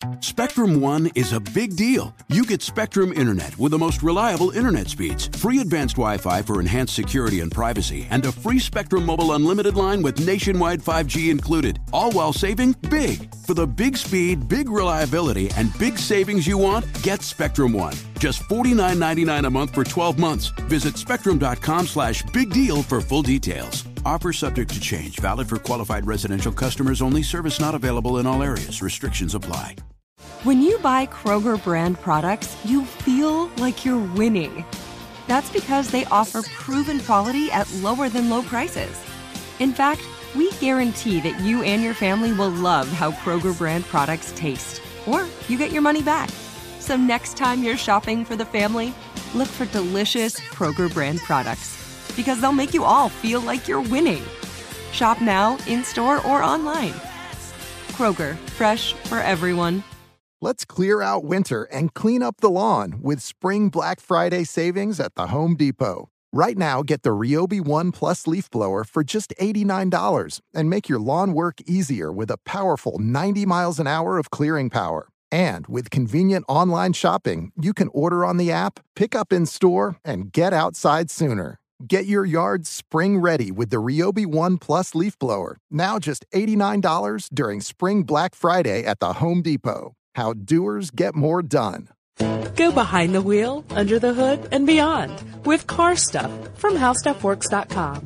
Spectrum One is a big deal. You get Spectrum Internet with the most reliable internet speeds, free advanced Wi-Fi for enhanced security and privacy, and a free Spectrum Mobile Unlimited line with nationwide 5G included, all while saving big. For the big speed, big reliability, and big savings you want, get Spectrum One. Just $49.99 a month for 12 months. Visit spectrum.com/big deal for full details. Offer subject to change. Valid for qualified residential customers only. Service not available in all areas. Restrictions apply. When you buy Kroger brand products, you feel like you're winning. That's because they offer proven quality at lower than low prices. In fact, we guarantee that you and your family will love how Kroger brand products taste, or you get your money back. So next time you're shopping for the family, look for delicious Kroger brand products, because they'll make you all feel like you're winning. Shop now, in-store, or online. Kroger, fresh for everyone. Let's clear out winter and clean up the lawn with Spring Black Friday savings at the Home Depot. Right now, get the Ryobi One Plus leaf blower for just $89 and make your lawn work easier with a powerful 90 miles an hour of clearing power. And with convenient online shopping, you can order on the app, pick up in store, and get outside sooner. Get your yard spring ready with the Ryobi One Plus leaf blower. Now just $89 during Spring Black Friday at the Home Depot. How doers get more done. Go behind the wheel, under the hood, and beyond with Car Stuff from HowStuffWorks.com.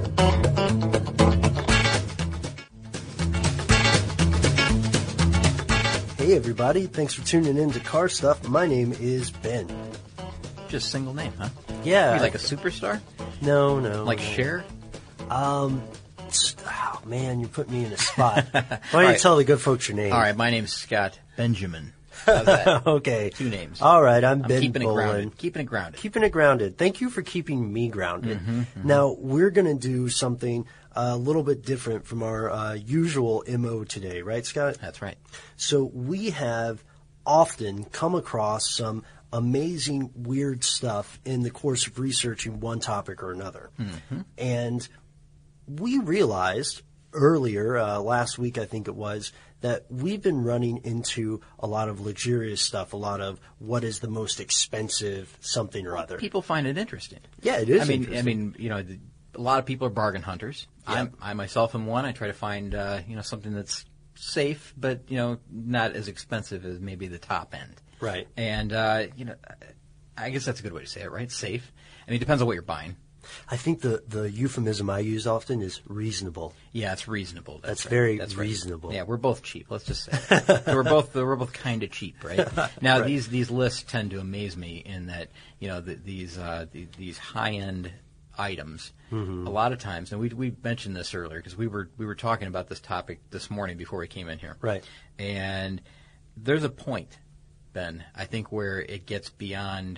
Hey everybody, thanks for tuning in to Car Stuff. My name is Ben. Just single name, huh? Yeah. You like a superstar? No. Like Cher? Oh man, you put me in a spot. Why don't you tell the good folks your name? All right, my name's Scott Benjamin. How's that? Okay. 2 names. All right, I'm Ben keeping Bolin. it grounded. Keeping it grounded. Keeping it grounded. Thank you for keeping me grounded. Now, we're going to do something a little bit different from our usual MO today, right, Scott? That's right. So we have often come across some amazing, weird stuff in the course of researching one topic or another. And we realized earlier, last week I think it was, that we've been running into a lot of luxurious stuff, a lot of what is the most expensive something or other. People find it interesting. Yeah, it is interesting. interesting. I mean, you know, a lot of people are bargain hunters. Yeah. I myself am one. I try to find, something that's safe, but, not as expensive as maybe the top end. Right. And, I guess that's a good way to say it, right? Safe. I mean, it depends on what you're buying. I think the euphemism I use often is reasonable. Yeah, it's reasonable. That's right. very That's reasonable. Right. Yeah, we're both cheap. Let's just say it. we're both kind of cheap, right? Now Right. these lists tend to amaze me in that these high end items a lot of times, and we mentioned this earlier because we were talking about this topic this morning before we came in here, Right? And there's a point, Ben, I think, where it gets beyond.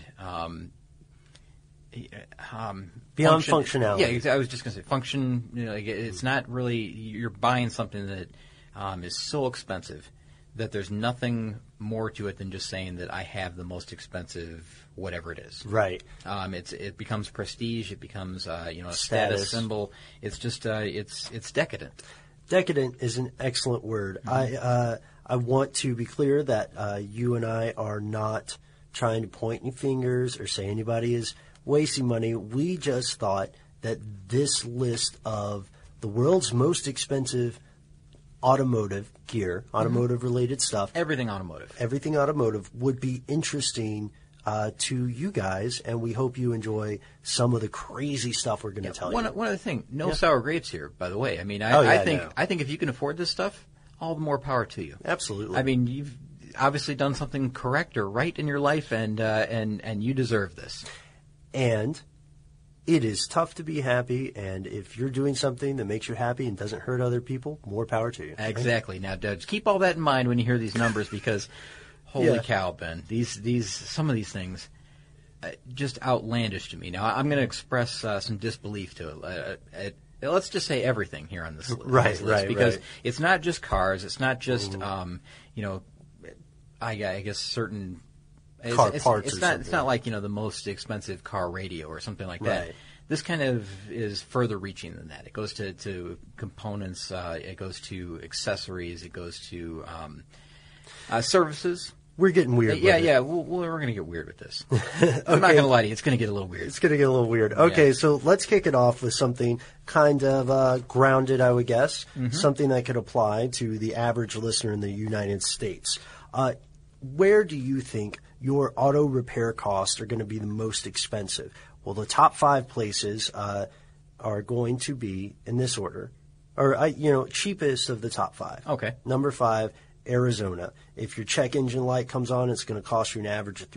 Beyond functionality. Yeah, I was just going to say function. It's not really you're buying something that is so expensive that there's nothing more to it than just saying that I have the most expensive whatever it is. Right. It becomes prestige. It becomes a Status status symbol. It's just it's decadent. Decadent is an excellent word. I want to be clear that you and I are not trying to point any fingers or say anybody is wasting money. We just thought that this list of the world's most expensive automotive gear, automotive-related stuff, Everything automotive would be interesting to you guys, and we hope you enjoy some of the crazy stuff we're going to tell you. One other thing, no sour grapes here, by the way. I mean, no. I think if you can afford this stuff, all the more power to you. Absolutely. I mean, you've obviously done something correct or right in your life, and you deserve this. And it is tough to be happy, and if you're doing something that makes you happy and doesn't hurt other people, more power to you. Exactly. Now, just keep all that in mind when you hear these numbers, because holy cow, Ben, some of these things just outlandish to me. Now, I'm going to express some disbelief to it. Let's just say everything here on this list. Right, because right. it's not just cars. It's not just I guess certain. Car parts it's or not, something. It's not like, the most expensive car radio or something like that. Right. This kind of is further reaching than that. It goes to components. It goes to accessories. It goes to Services. We're getting weird. Yeah. We're going to get weird with this. I'm not going to lie to you. It's going to get a little weird. It's going to get a little weird. Okay, so let's kick it off with something kind of grounded, I would guess, something that could apply to the average listener in the United States. Where do you think your auto repair costs are going to be the most expensive? Well, the top 5 places are going to be in this order, or cheapest of the top 5. Okay. Number 5. Arizona. If your check engine light comes on, it's going to cost you an average of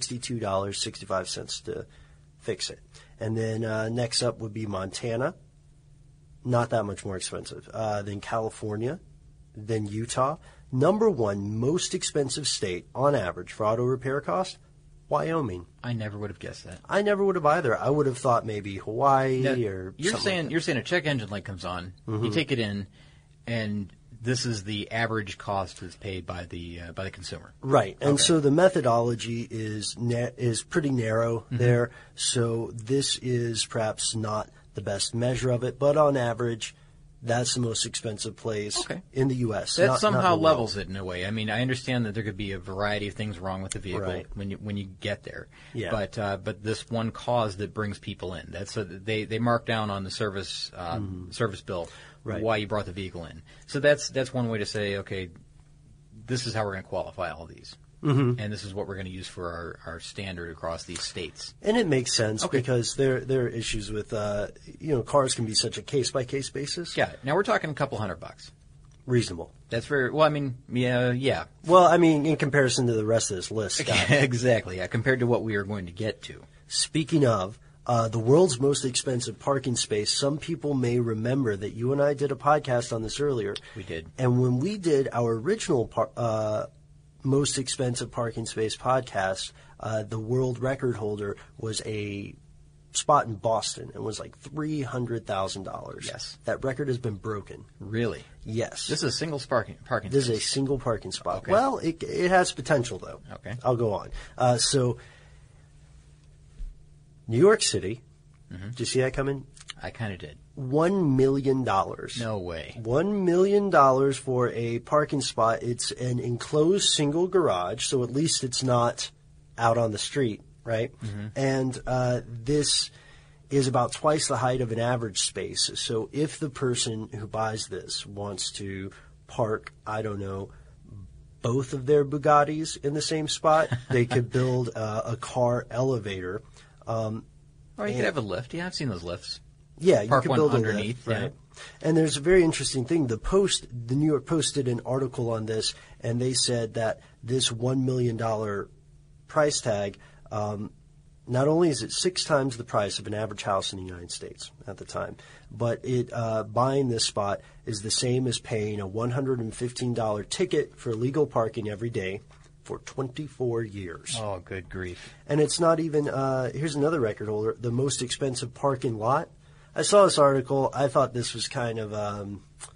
$362.65 to fix it. And then next up would be Montana. Not that much more expensive. Then California. Then Utah. Number 1 most expensive state on average for auto repair cost, Wyoming. I never would have guessed that. I never would have either. I would have thought maybe Hawaii or you're something saying like that. You're saying a check engine light comes on, you take it in, and this is the average cost that's paid by the consumer. Right. And Okay. so the methodology is pretty narrow there. So this is perhaps not the best measure of it, but on average, that's the most expensive place in the U.S. That somehow levels it in a way. I mean, I understand that there could be a variety of things wrong with the vehicle when you get there. Yeah. But this one cause that brings people in, they mark down on the service bill why you brought the vehicle in. So that's one way to say, okay, this is how we're going to qualify all these. And this is what we're going to use for our standard across these states. And it makes sense because there are issues with, cars can be such a case-by-case basis. Yeah. Now we're talking a couple $100. Reasonable. That's very, well, I mean, yeah. Well, I mean, in comparison to the rest of this list, Scott. Exactly, yeah, compared to what we are going to get to. Speaking of, the world's most expensive parking space, some people may remember that you and I did a podcast on this earlier. We did. And when we did our original most expensive parking space podcast, the world record holder was a spot in Boston and was like $300,000. Yes. That record has been broken. Really? Yes. This is a single parking This space. is a single parking spot. Okay. Well, it has potential, though. Okay. I'll go on. So, New York City, did you see that coming? I kind of did. $1 million. No way. $1 million for a parking spot. It's an enclosed single garage, so at least it's not out on the street, right? And this is about twice the height of an average space. So if the person who buys this wants to park, I don't know, both of their Bugattis in the same spot, they could build a car elevator. Or you could have a lift. Yeah, I've seen those lifts. Yeah, you Park could one build underneath, a lift, right? yeah. And there's a very interesting thing. The New York Post did an article on this, and they said that this $1 million price tag, not only is it 6 times the price of an average house in the United States at the time, but buying this spot is the same as paying a $115 ticket for legal parking every day for 24 years. Oh, good grief. And it's not even, here's another record holder, the most expensive parking lot. I saw this article. I thought this was kind of a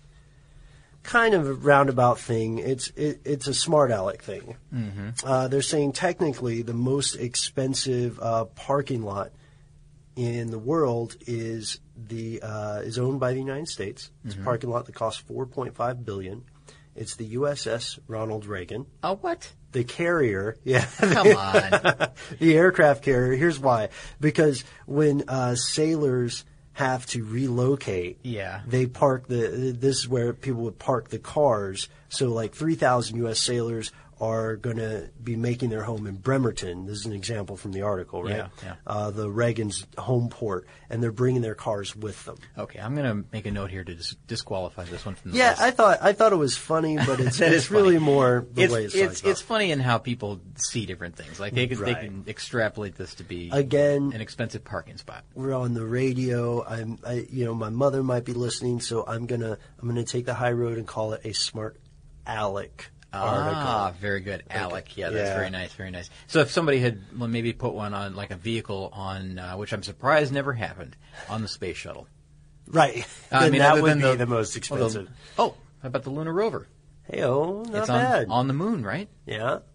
roundabout thing. It's a smart aleck thing. They're saying technically the most expensive parking lot in the world is owned by the United States. It's a parking lot that costs $4.5 billion. It's the USS Ronald Reagan. Oh, what? The carrier, yeah. Come on. The aircraft carrier. Here's why. Because when sailors have to relocate, they park this is where people would park the cars. So like 3,000 U.S. sailors are going to be making their home in Bremerton. This is an example from the article, right? Yeah. The Reagan's home port, and they're bringing their cars with them. Okay, I'm going to make a note here to disqualify this one from the Yeah, list. I thought it was funny, but it's really more the way it's funny in how people see different things. Like they can extrapolate this to be again an expensive parking spot. We're on the radio. My mother might be listening, so I'm gonna take the high road and call it a smart aleck article. Ah, very good. Alec. Yeah, that's very nice, very nice. So if somebody had maybe put one on, like a vehicle on, which I'm surprised never happened, on the space shuttle. Right. I mean, that other would than be the most expensive. How about the lunar rover? Hey-oh, not it's bad. on the moon, right? Yeah.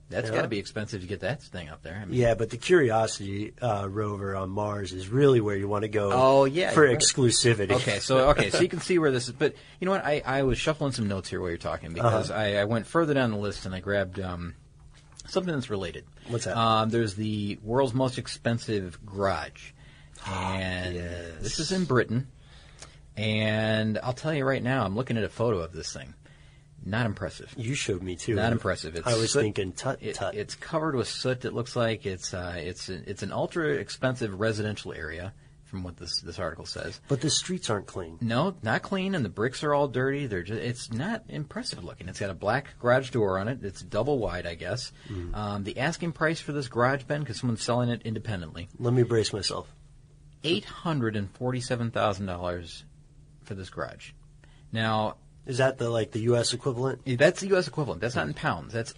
That's got to be expensive to get that thing up there. I mean, yeah, but the Curiosity rover on Mars is really where you want to go. Oh, yeah, for right. exclusivity. Okay, so you can see where this is. But you know what? I was shuffling some notes here while you're talking because I went further down the list and I grabbed something that's related. What's that? There's the world's most expensive garage, and this is in Britain. And I'll tell you right now, I'm looking at a photo of this thing. Not impressive. You showed me too. Not impressive. It's I was soot. thinking, tut. It's covered with soot. It looks like it's an ultra expensive residential area, from what this article says. But the streets aren't clean. No, not clean, and the bricks are all dirty. It's not impressive looking. It's got a black garage door on it. It's double wide, I guess. The asking price for this garage, Ben, because someone's selling it independently. Let me brace myself. $847,000 for this garage. Now. Is that the U.S. equivalent? That's the U.S. equivalent. That's not in pounds. That's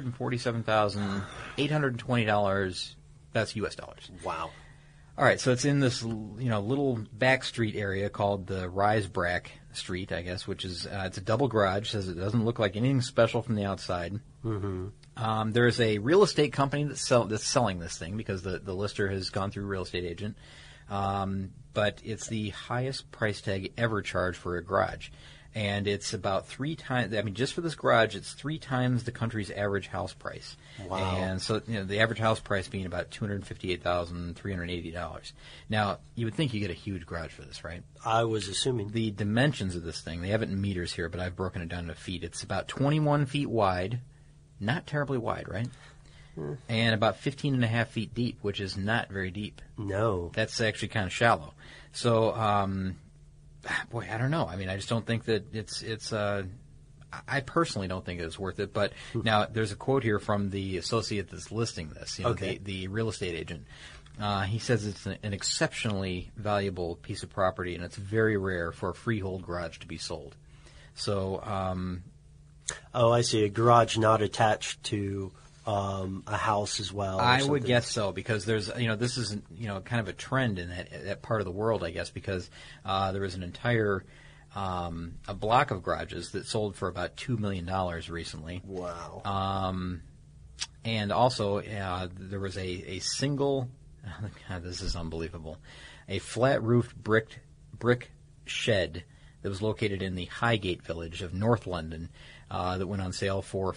$847,820. That's U.S. dollars. Wow. All right, so it's in this little back street area called the Riesbrack Street, I guess, which is it's a double garage. Says it doesn't look like anything special from the outside. Mm-hmm. There is a real estate company that's selling this thing because the lister has gone through a real estate agent. But it's the highest price tag ever charged for a garage. And it's about 3 times, just for this garage, it's 3 times the country's average house price. Wow. And so, the average house price being about $258,380. Now, you would think you get a huge garage for this, right? I was assuming. The dimensions of this thing, they have it in meters here, but I've broken it down to feet. It's about 21 feet wide. Not terribly wide, right? And about 15 and a half feet deep, which is not very deep. No. That's actually kind of shallow. So, boy, I don't know. I just don't think that it's I personally don't think it's worth it. But now there's a quote here from the associate that's listing this, the real estate agent. He says it's an exceptionally valuable piece of property, and it's very rare for a freehold garage to be sold. So, I see. A garage not attached to a house as well. I would guess so, because there's, this is, kind of a trend in that part of the world, I guess, because there was an entire a block of garages that sold for about $2 million recently. Wow. And also there was a single, God, this is unbelievable, a flat-roofed brick shed that was located in the Highgate village of North London. That went on sale for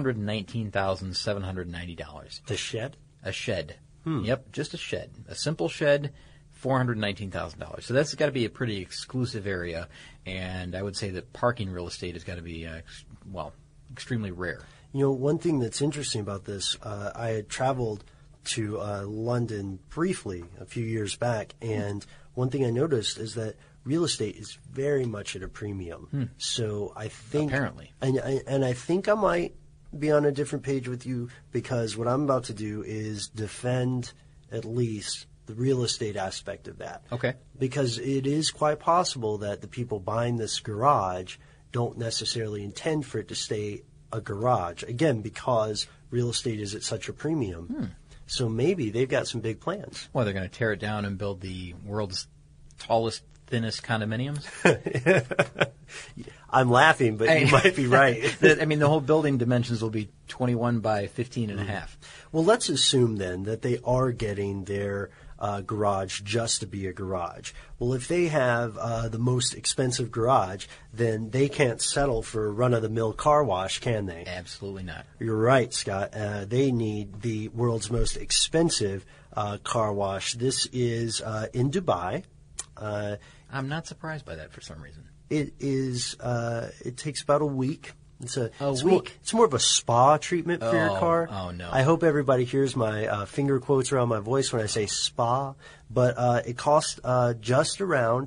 $419,790. The shed? A shed. Yep, just a shed. A simple shed, $419,000. So that's got to be a pretty exclusive area, and I would say that parking real estate has got to be, extremely rare. One thing that's interesting about this, I had traveled to London briefly a few years back, and one thing I noticed is that real estate is very much at a premium. So I think apparently, and I think I might be on a different page with you, because what I'm about to do is defend at least the real estate aspect of that. Okay. Because it is quite possible that the people buying this garage don't necessarily intend for it to stay a garage. Again, because real estate is at such a premium. So maybe they've got some big plans. Well, they're going to tear it down and build the world's tallest, thinnest condominiums? I'm laughing, but you might be right. The whole building dimensions will be 21 by 15 and a half. Well, let's assume then that they are getting their garage just to be a garage. Well, if they have the most expensive garage, then they can't settle for a run-of-the-mill car wash, can they? Absolutely not. You're right, Scott. They need the world's most expensive car wash. This is in Dubai. I'm not surprised by that for some reason. It is. It takes about a week. It's week. It's more of a spa treatment for your car. Oh no! I hope everybody hears my finger quotes around my voice when I say spa. But it costs just around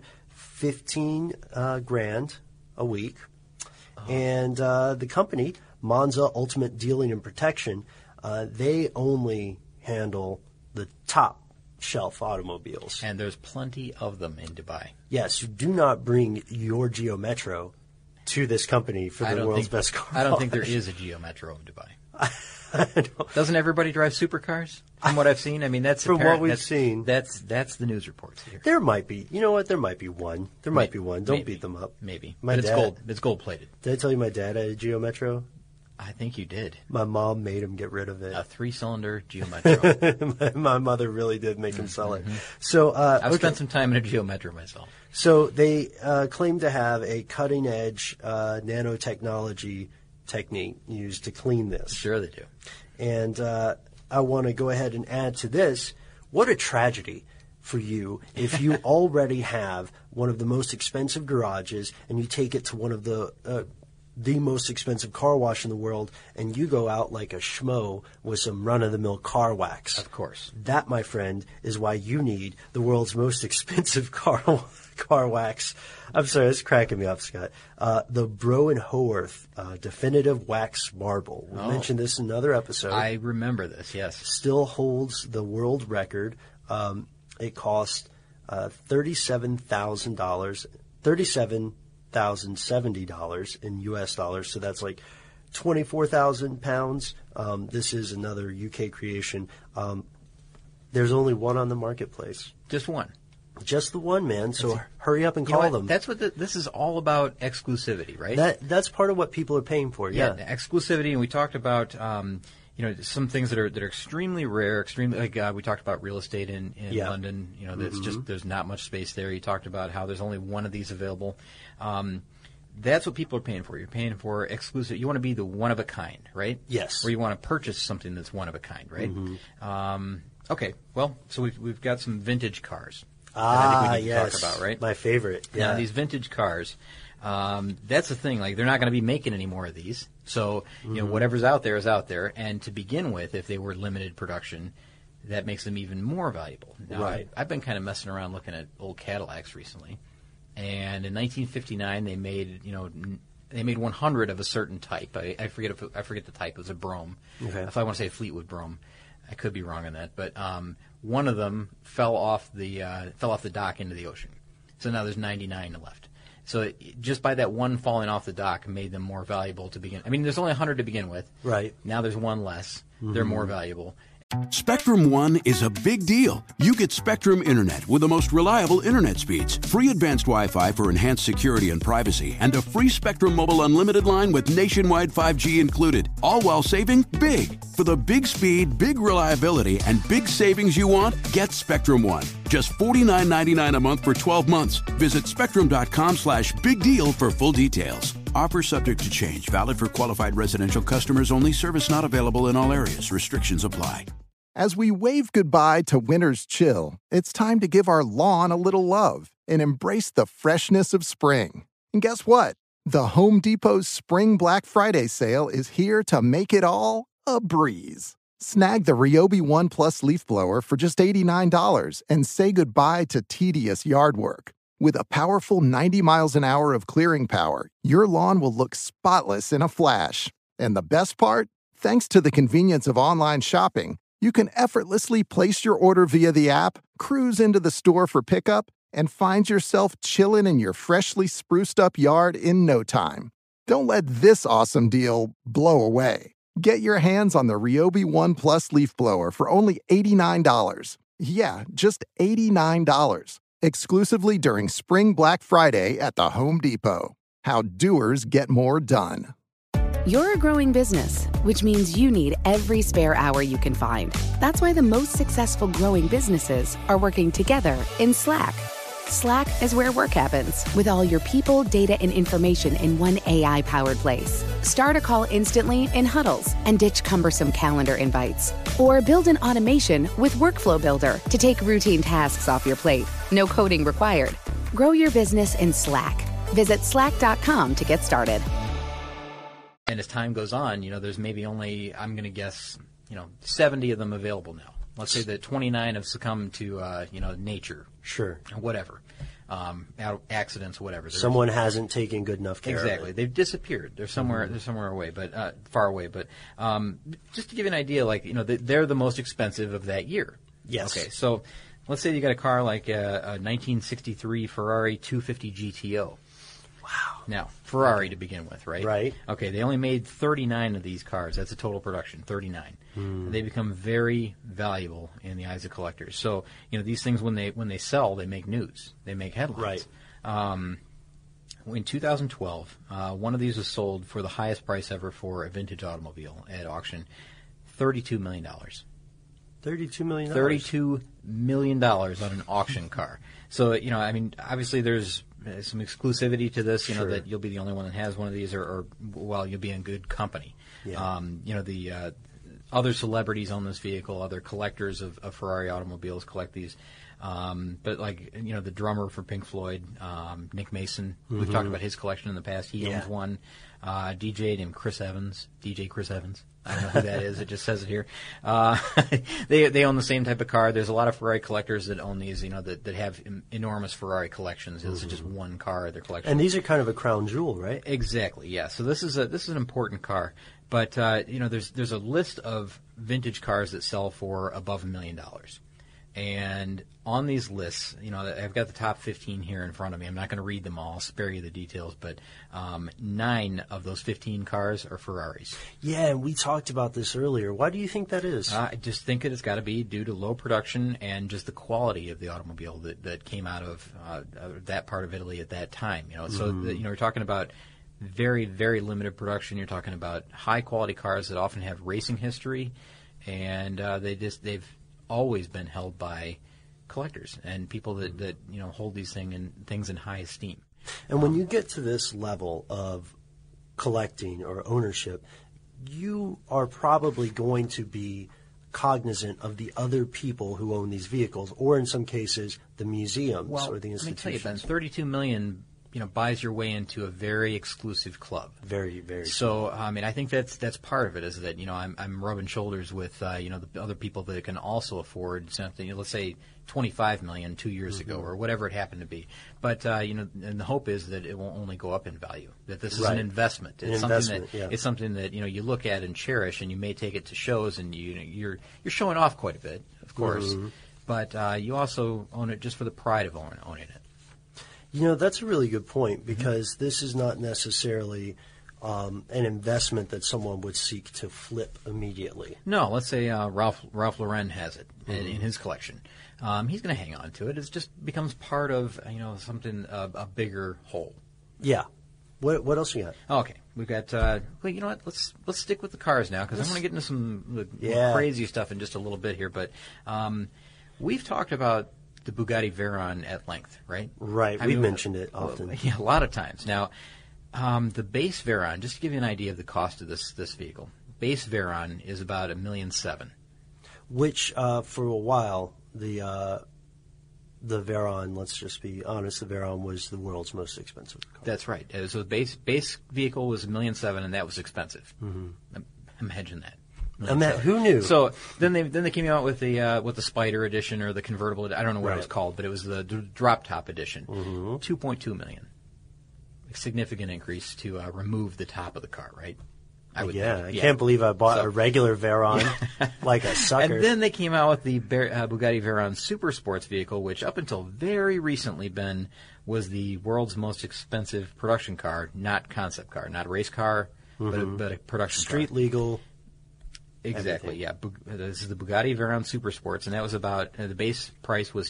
$15,000 a week, and the company Monza Ultimate Dealing and Protection, they only handle the top shelf automobiles. And there's plenty of them in Dubai. Yes, do not bring your Geo Metro to this company for the world's best car wash. I don't think there is a Geo Metro in Dubai. Doesn't everybody drive supercars? From what I've seen, that's from apparent. What we've seen. That's the news reports here. There might be. You know what? There might be one. Don't beat them up. Maybe. But it's gold. It's gold plated. Did I tell you my dad had a Geo Metro? I think you did. My mom made him get rid of it. A 3-cylinder Geo Metro. My mother really did make him sell it. So I've spent some time in a Geo Metro myself. So they claim to have a cutting-edge nanotechnology technique used to clean this. Sure they do. And I want to go ahead and add to this, what a tragedy for you if you already have one of the most expensive garages and you take it to one of the most expensive car wash in the world, and you go out like a schmo with some run-of-the-mill car wax. Of course. That, my friend, is why you need the world's most expensive car wax. I'm sorry, that's cracking me up, Scott. The Broe & Howarth Definitive Wax Marble. We mentioned this in another episode. I remember this, yes. Still holds the world record. It cost $37,070 in U.S. dollars, so that's like 24,000 pounds. This is another UK creation. There's only one on the marketplace. Just one. Just the one, man. So hurry up and call them. That's what this is all about, exclusivity, right? That's part of what people are paying for. Yeah, exclusivity, and we talked about some things that are extremely rare, extremely like we talked about real estate in London. That's just there's not much space there. You talked about how there's only one of these available. That's what people are paying for. You're paying for exclusive. You want to be the one of a kind, right? Yes. Or you want to purchase something that's one of a kind, right? Okay. Well, so we've got some vintage cars. I think we need to talk about, right? My favorite. Yeah. Now, these vintage cars, that's the thing. Like, they're not going to be making any more of these. So, whatever's out there is out there. And to begin with, if they were limited production, that makes them even more valuable. Now, right. I've been kind of messing around looking at old Cadillacs recently. And in 1959, they made 100 of a certain type. I forget the type. It was a Brougham. Okay. If I want to say Fleetwood Brougham, I could be wrong on that. But one of them fell off the dock into the ocean. So now there's 99 left. So just by that one falling off the dock made them more valuable to begin. I mean, there's only 100 to begin with. Right. Now there's one less. They're more valuable. Spectrum One is a big deal. You get Spectrum Internet with the most reliable internet speeds, free advanced Wi-Fi for enhanced security and privacy, and a free Spectrum Mobile Unlimited line with nationwide 5G included, all while saving big. For the big speed, big reliability, and big savings you want, get Spectrum One. Just $49.99 a month for 12 months. Visit spectrum.com/big deal for full details. Offer subject to change. Valid for qualified residential customers only. Service not available in all areas. Restrictions apply. As we wave goodbye to winter's chill, it's time to give our lawn a little love and embrace the freshness of spring. And guess what? The Home Depot's Spring Black Friday sale is here to make it all a breeze. Snag the Ryobi One Plus leaf blower for just $89 and say goodbye to tedious yard work. With a powerful 90 miles an hour of clearing power, your lawn will look spotless in a flash. And the best part? Thanks to the convenience of online shopping, you can effortlessly place your order via the app, cruise into the store for pickup, and find yourself chilling in your freshly spruced up yard in no time. Don't let this awesome deal blow away. Get your hands on the Ryobi One Plus leaf blower for only $89. Yeah, just $89. Exclusively during Spring Black Friday at the Home Depot. How doers get more done. You're a growing business, which means you need every spare hour you can find. That's why the most successful growing businesses are working together in Slack. Slack is where work happens, with all your people, data, and information in one AI-powered place. Start a call instantly in huddles and ditch cumbersome calendar invites. Or build an automation with Workflow Builder to take routine tasks off your plate. No coding required. Grow your business in Slack. Visit slack.com to get started. And as time goes on, there's maybe only, I'm going to guess, 70 of them available now. Let's say that 29 have succumbed to, nature. Sure. Whatever. Accidents, whatever. Someone hasn't taken good enough care of it. Exactly. They've disappeared. They're somewhere away, but far away. But just to give you an idea, they're the most expensive of that year. Yes. Okay, so let's say you got a car like a 1963 Ferrari 250 GTO. Wow. Now, Ferrari to begin with, right? Right. Okay, they only made 39 of these cars. That's a total production, 39. They become very valuable in the eyes of collectors. So, these things, when they sell, they make news. They make headlines. Right. In 2012, one of these was sold for the highest price ever for a vintage automobile at auction, $32 million. $32 million. $32 million on an auction car. So, I mean, obviously there's some exclusivity to this, Sure. that you'll be the only one that has one of these, or you'll be in good company. Yeah. The other celebrities own this vehicle, other collectors of Ferrari automobiles collect these. But the drummer for Pink Floyd, Nick Mason, we've talked about his collection in the past. He owns one. DJ named Chris Evans, DJ Chris Evans. I don't know who that is. It just says it here. They own the same type of car. There's a lot of Ferrari collectors that own these, that have enormous Ferrari collections. This is just one car of their collection. And these are kind of a crown jewel, right? Exactly. Yeah. So this is an important car. But there's a list of vintage cars that sell for above $1 million. And on these lists, I've got the top 15 here in front of me. I'm not going to read them all. I'll spare you the details. But 9 of those 15 cars are Ferraris. Yeah, and we talked about this earlier. Why do you think that is? I just think it's got to be due to low production and just the quality of the automobile that came out of that part of Italy at that time. So we're talking about very, very limited production. You're talking about high-quality cars that often have racing history, and they've always been held by collectors and people that hold these things in high esteem. And when you get to this level of collecting or ownership, you are probably going to be cognizant of the other people who own these vehicles, or in some cases, the museums or the institutions. Let me tell you, Ben, $32 million buys your way into a very exclusive club. Very, very. So, I mean, I think that's part of it, is that, I'm rubbing shoulders with, the other people that can also afford something, let's say $25 million 2 years ago, or whatever it happened to be. But, and the hope is that it won't only go up in value, that this is an investment. It's something that, you look at and cherish, and you may take it to shows, and you're showing off quite a bit, of course. But, you also own it just for the pride of owning it. That's a really good point, because this is not necessarily an investment that someone would seek to flip immediately. No, let's say Ralph Lauren has it in his collection. He's going to hang on to it. It just becomes part of something, a bigger whole. Yeah. What else you got? Okay, we've got. You know what? Let's stick with the cars now, because I want to get into some crazy stuff in just a little bit here. But we've talked about the Bugatti Veyron at length, right? Right. We've mentioned it often. Yeah, a lot of times. Now, the base Veyron, just to give you an idea of the cost of this vehicle, base Veyron is about $1.7 million. Which, for a while, the Veyron, let's just be honest, the Veyron was the world's most expensive car. That's right. So the base vehicle was $1.7 million, and that was expensive. Imagine that. Who knew? So then they came out with the Spider edition, or the convertible. I don't know what it was called, but it was the drop top edition. $2.2 million. A significant increase to remove the top of the car, right? I can't believe I bought a regular Veyron like a sucker. And then they came out with the Bugatti Veyron Super Sports vehicle, which up until very recently, Ben, was the world's most expensive production car, not concept car, not a race car, but a production car. Street legal. Exactly, yeah. This is the Bugatti Veyron Super Sports, and that was about, the base price was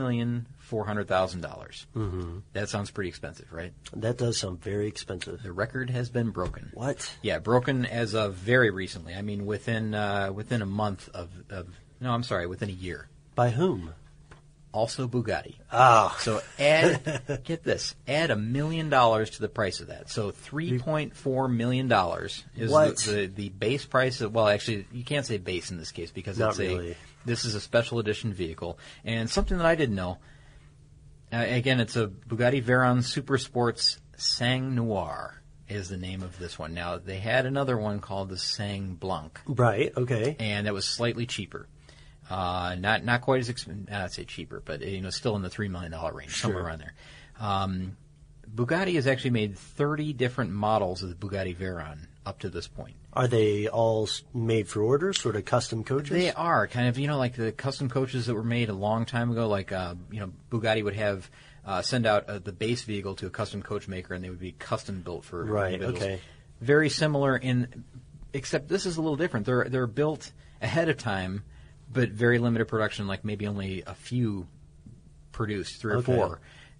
$2,400,000. That sounds pretty expensive, right? That does sound very expensive. The record has been broken. What? Yeah, broken as of very recently. I mean, within a month within a year. By whom? Also Bugatti. Ah. So get this, add $1 million to the price of that. So $3.4 million is the base price of, well, actually, you can't say base in this case, because this is a special edition vehicle. And something that I didn't know, again, it's a Bugatti Veyron Super Sports Sang Noir is the name of this one. Now, they had another one called the Sang Blanc. Right, okay. And that was slightly cheaper. Not quite as expensive. I'd say cheaper, but still in the $3 million range, somewhere around there. Bugatti has actually made 30 different models of the Bugatti Veyron up to this point. Are they all made for order, sort of custom coaches? They are kind of, like the custom coaches that were made a long time ago. Like Bugatti would have send out the base vehicle to a custom coach maker, and they would be custom built for individuals. Okay. Very similar except this is a little different. They're built ahead of time, but very limited production, like maybe only a few produced, 3 or 4.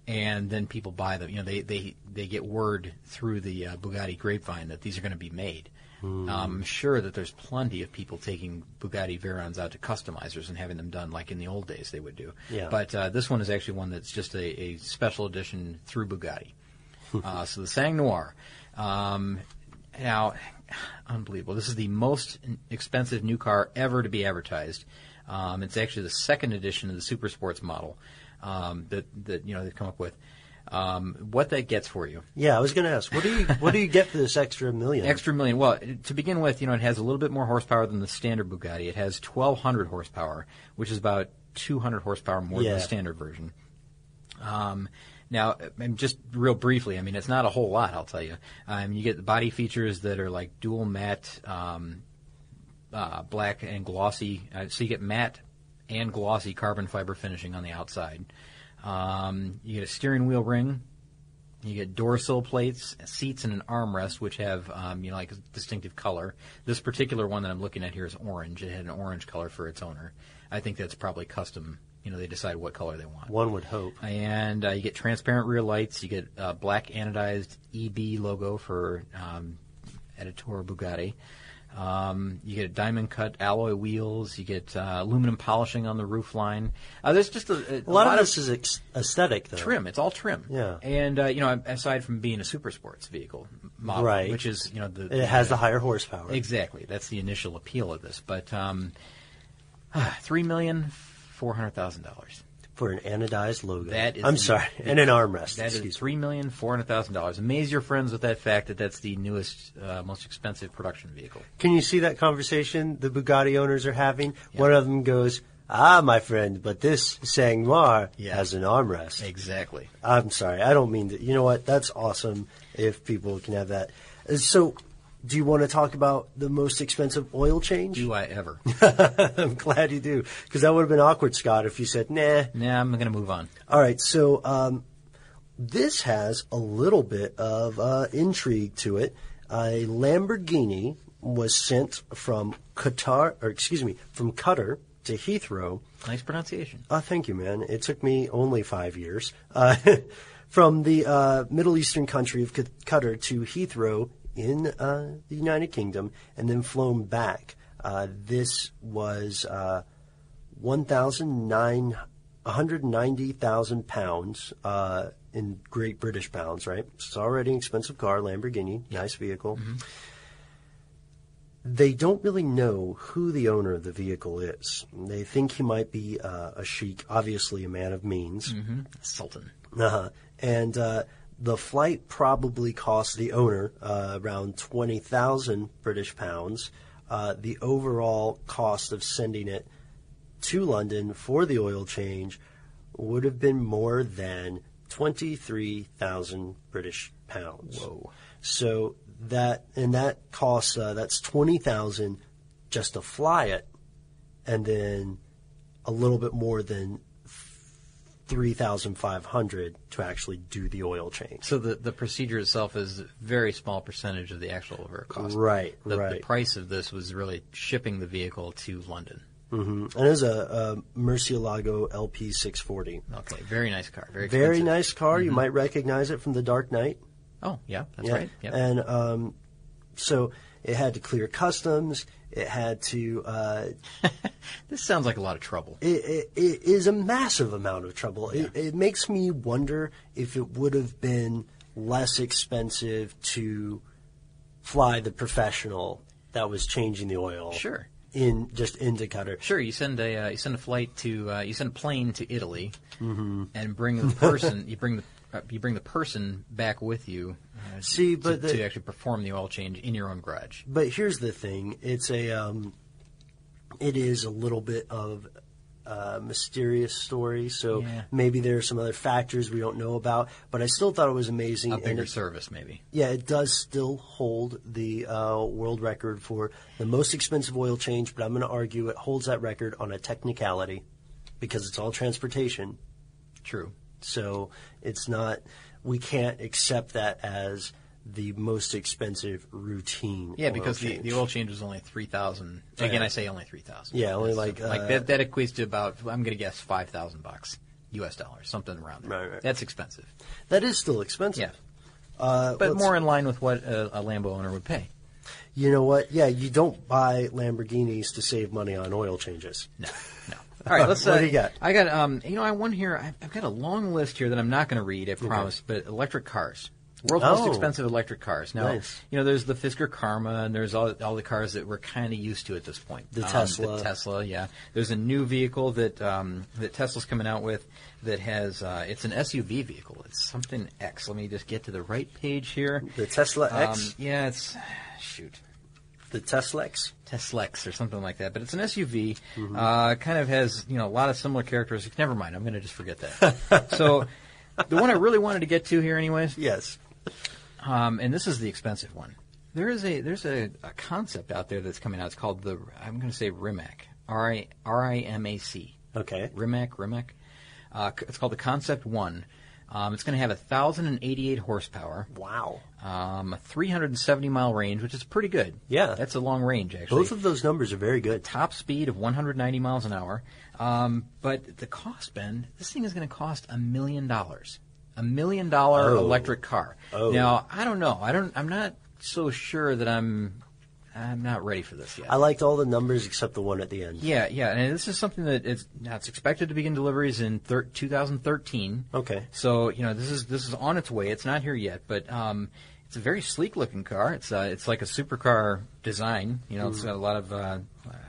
and then people buy them. They get word through the Bugatti grapevine that these are going to be made. I'm sure that there's plenty of people taking Bugatti Veyrons out to customizers and having them done like in the old days they would do. Yeah. But this one is actually one that's just a special edition through Bugatti. So the Sang Noir. Now, unbelievable. This is the most expensive new car ever to be advertised. It's actually the second edition of the Super Sports model that they've come up with. What that gets for you? Yeah, I was going to ask, what do you get for this extra million? Extra million. Well, to begin with, it has a little bit more horsepower than the standard Bugatti. It has 1,200 horsepower, which is about 200 horsepower more than the standard version. Now, just real briefly, it's not a whole lot, I'll tell you. You get the body features that are like dual matte, black and glossy. So you get matte and glossy carbon fiber finishing on the outside. You get a steering wheel ring. You get door sill plates, seats, and an armrest, which have, like a distinctive color. This particular one that I'm looking at here is orange. It had an orange color for its owner. I think that's probably custom. They decide what color they want. One would hope. And you get transparent rear lights. You get black anodized EB logo for Editor Bugatti. You get diamond-cut alloy wheels. You get aluminum polishing on the roofline. There's just a lot of this is aesthetic, though. Trim. It's all trim. Yeah. And, aside from being a super sports vehicle model, right, which is, it has the higher horsepower. Exactly. That's the initial appeal of this. But $3,400,000. For an anodized logo. That is and an armrest. That is $3,400,000. Amaze your friends with that fact that that's the newest, most expensive production vehicle. Can you see that conversation the Bugatti owners are having? Yeah. One of them goes, my friend, but this Sang Noir has an armrest. Exactly. I'm sorry. I don't mean to. You know what? That's awesome if people can have that. So, do you want to talk about the most expensive oil change? Do I ever? I'm glad you do, because that would have been awkward, Scott, if you said, nah. Nah, I'm going to move on. All right, so this has a little bit of intrigue to it. A Lamborghini was sent from Qatar to Heathrow. Nice pronunciation. Thank you, man. It took me only 5 years. From the Middle Eastern country of Qatar to Heathrow in the United Kingdom, and then flown back. This was 190,000 pounds in Great British pounds, right? It's already an expensive car, Lamborghini, nice vehicle. Mm-hmm. They don't really know who the owner of the vehicle is. They think he might be a sheik, obviously a man of means. Mm-hmm. Sultan. And the flight probably cost the owner around 20,000 British pounds. The overall cost of sending it to London for the oil change would have been more than 23,000 British pounds. Whoa. So that costs, that's 20,000 just to fly it, and then a little bit more than 3,500 to actually do the oil change. So the procedure itself is a very small percentage of the actual overall cost. Right, The price of this was really shipping the vehicle to London. Mm-hmm. And it was a Murcielago LP640. Okay, very nice car. Very expensive. Nice car. Mm-hmm. You might recognize it from The Dark Knight. Oh, yeah, that's right. Yep. And so it had to clear customs. It had to... This sounds like a lot of trouble. It is a massive amount of trouble. Yeah. It makes me wonder if it would have been less expensive to fly the professional that was changing the oil. Sure. Into Qatar. Sure, you send a flight to you send a plane to Italy, mm-hmm. and bring the person. you bring the person back with you. To actually perform the oil change in your own garage. But here's the thing: it is a little bit of a mysterious story. So maybe there are some other factors we don't know about. But I still thought it was amazing. A bigger service, maybe. Yeah, it does still hold the world record for the most expensive oil change. But I'm going to argue it holds that record on a technicality because it's all transportation. True. So it's not. We can't accept that as the most expensive routine. Yeah, because the oil change was only $3,000. Again, I say only $3,000. Yeah, only that equates to about, I'm going to guess, $5,000. U.S. dollars, something around there. Right. That's expensive. That is still expensive. Yeah. But more in line with what a Lambo owner would pay. You know what? Yeah, you don't buy Lamborghinis to save money on oil changes. No. All right, let's. What do you got? I got. I won here. I've got a long list here that I'm not going to read. I promise. But electric cars. World's most expensive electric cars. Now, nice. There's the Fisker Karma, and there's all the cars that we're kind of used to at this point. The Tesla. The Tesla, yeah. There's a new vehicle that Tesla's coming out with that has. It's an SUV vehicle. It's something X. Let me just get to the right page here. The Tesla X. Yeah, it's the Tesla-X? Tesla-X or something like that. But it's an SUV. Kind of has, a lot of similar characteristics. Never mind. I'm going to just forget that. So the one I really wanted to get to here anyways. Yes. And this is the expensive one. There's a concept out there that's coming out. It's called I'm going to say Rimac. R-I-M-A-C. Okay. Rimac. It's called the Concept 1. It's going to have 1,088 horsepower. Wow. A 370-mile range, which is pretty good. Yeah. That's a long range, actually. Both of those numbers are very good. Top speed of 190 miles an hour. But the cost, Ben, this thing is going to cost $1 million. $1 million electric car. Oh. Now, I don't know. I'm not so sure that I'm not ready for this yet. I liked all the numbers except the one at the end. Yeah, and this is something that it's expected to begin deliveries in 2013. Okay. So this is on its way. It's not here yet, but it's a very sleek looking car. It's like a supercar design. It's got a lot of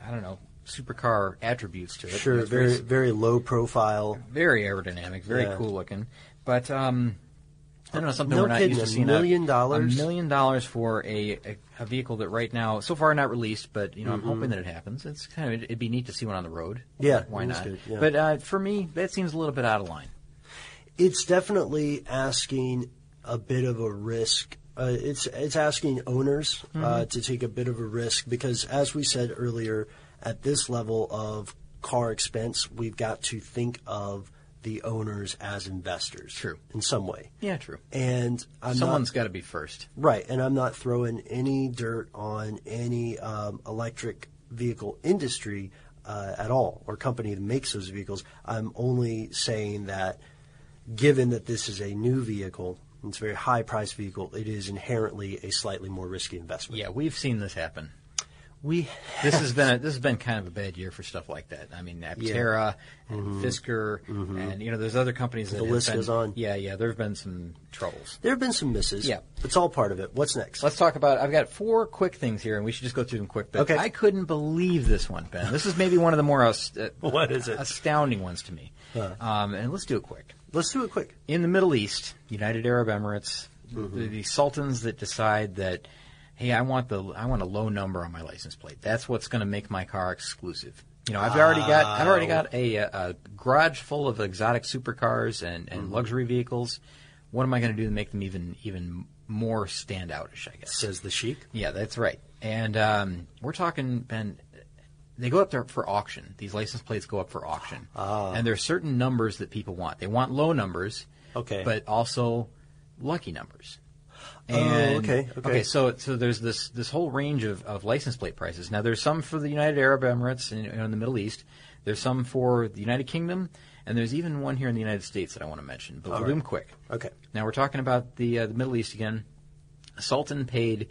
supercar attributes to it. Sure, very very low profile, very aerodynamic, very cool looking. But I don't know, something we're not kidding, used to seeing. $1 million? $1 million for a vehicle that right now, so far not released, but I'm hoping that it happens. It's it'd be neat to see one on the road. Yeah, why not? Good, yeah. But for me, that seems a little bit out of line. It's definitely asking a bit of a risk. It's asking owners to take a bit of a risk because, as we said earlier, at this level of car expense, we've got to think of the owners as investors. True. In some way. Yeah, true. And someone's got to be first. Right, and I'm not throwing any dirt on any electric vehicle industry at all, or company that makes those vehicles. I'm only saying that given that this is a new vehicle, it's a very high-priced vehicle, it is inherently a slightly more risky investment. Yeah, we've seen this happen. This has been kind of a bad year for stuff like that. I mean, Aptera and Fisker, and there's other companies that the list goes on. Yeah, there have been some troubles. There have been some misses. Yeah, it's all part of it. What's next? Let's talk about. I've got 4 quick things here, and we should just go through them quick. But okay. I couldn't believe this one, Ben. This is maybe one of the more what is it? Astounding ones to me. And let's do it quick. Let's do it quick. In the Middle East, United Arab Emirates, the sultans that decide that, hey, I want a low number on my license plate. That's what's going to make my car exclusive. I've already got a garage full of exotic supercars and luxury vehicles. What am I going to do to make them even more standoutish, I guess? Says the sheik. Yeah, that's right. And we're talking, Ben, they go up there for auction. These license plates go up for auction. And there are certain numbers that people want. They want low numbers, but also lucky numbers. And, okay. So there's this whole range of license plate prices. Now, there's some for the United Arab Emirates in the Middle East. There's some for the United Kingdom, and there's even one here in the United States that I want to mention. But we'll do them quick. Okay. Now, we're talking about the Middle East again. A sultan paid